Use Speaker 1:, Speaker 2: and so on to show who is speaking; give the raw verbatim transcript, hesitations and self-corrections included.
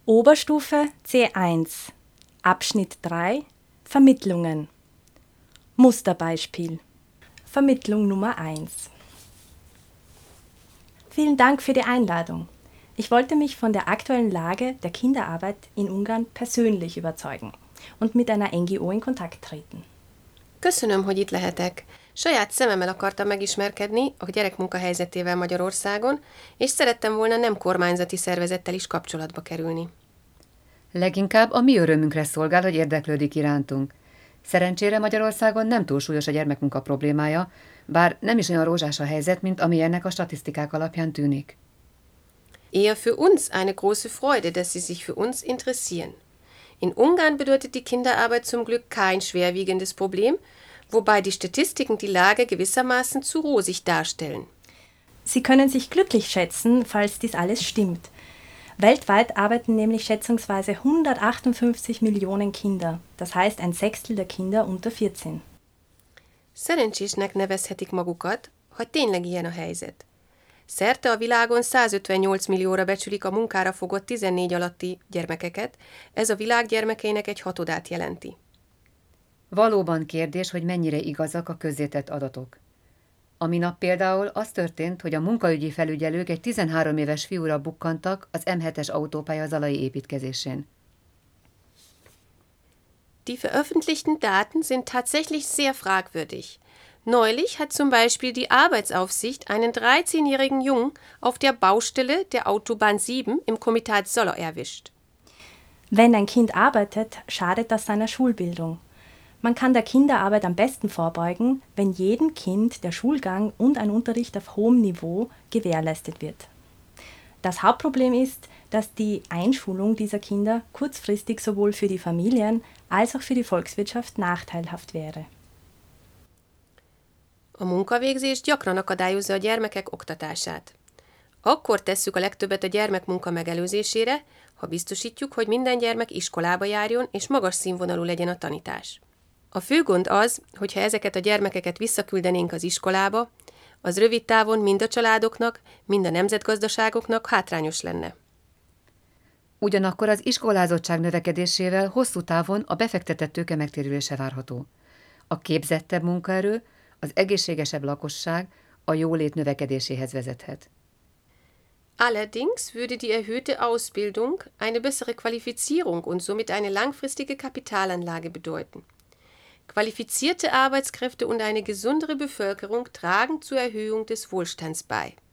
Speaker 1: Oberstufe C eins, Abschnitt drei, Vermittlungen. Musterbeispiel. Vermittlung Nummer eins. Vielen Dank für die Einladung. Ich wollte mich von der aktuellen Lage der Kinderarbeit in Ungarn persönlich überzeugen und mit einer N G O in Kontakt treten.
Speaker 2: Köszönöm, hogy itt lehetek. Saját szememmel akartam megismerkedni a gyerekmunka helyzetével Magyarországon, és szerettem volna nem kormányzati szervezettel is kapcsolatba kerülni.
Speaker 3: Leginkább a mi örömünkre szolgál, hogy érdeklődik irántunk. Szerencsére Magyarországon nem túl súlyos a gyermekmunka problémája, bár nem is olyan rózsás a helyzet, mint ami ennek a statisztikák alapján tűnik.
Speaker 2: Eher für uns eine große Freude, dass Sie sich für uns interessieren. In Ungarn bedeutet die Kinderarbeit zum Glück kein schwerwiegendes Problem, wobei die Statistiken die Lage gewissermaßen zu rosig darstellen.
Speaker 1: Sie können sich glücklich schätzen, falls dies alles stimmt. Weltweit arbeiten nämlich schätzungsweise hundertachtundfünfzig Millionen Kinder, das heißt ein Sechstel der Kinder unter vierzehn.
Speaker 2: Szerencsésnek nevezhetik magukat, ha tényleg ilyen a helyzet. Szerte a világon százötvennyolc millióra becsülik a munkára fogott tizennégy alatti gyermekeket, ez a világ gyermekeinek egy hatodát jelenti.
Speaker 3: Valóban kérdés, hogy mennyire igazak a közzétett adatok. A minap például az történt, hogy a munkaügyi felügyelők egy tizenhárom éves fiúra bukkantak az M hetes autópálya zalai építkezésén.
Speaker 2: Die veröffentlichten Daten sind tatsächlich sehr fragwürdig. Neulich hat zum Beispiel die Arbeitsaufsicht einen dreizehnjährigen Jungen auf der Baustelle der Autobahn sieben im Komitat Zolla erwischt.
Speaker 1: Wenn ein Kind arbeitet, schadet das seiner Schulbildung. Man kann der Kinderarbeit am besten vorbeugen, wenn jedem Kind der Schulgang und ein Unterricht auf hohem Niveau gewährleistet wird. Das Hauptproblem ist, dass die Einschulung dieser Kinder kurzfristig sowohl für die Familien als auch für die Volkswirtschaft nachteilhaft wäre.
Speaker 2: A munkavégzés gyakran akadályozza a gyermekek oktatását. Akkor tesszük a legtöbbet a gyermekmunka megelőzésére, ha biztosítjuk, hogy minden gyermek iskolába járjon és magas színvonalú legyen a tanítás. A fő gond az, hogyha ezeket a gyermekeket visszaküldenénk az iskolába, az rövid távon mind a családoknak, mind a nemzetgazdaságoknak hátrányos lenne.
Speaker 3: Ugyanakkor az iskolázottság növekedésével hosszú távon a befektetett tőke megtérülése várható. A képzettebb munkaerő, az egészségesebb lakosság a jólét növekedéséhez vezethet.
Speaker 2: Allerdings würde die erhöhte Ausbildung eine bessere Qualifizierung und somit eine langfristige Kapitalanlage bedeuten. Qualifizierte Arbeitskräfte und eine gesundere Bevölkerung tragen zur Erhöhung des Wohlstands bei.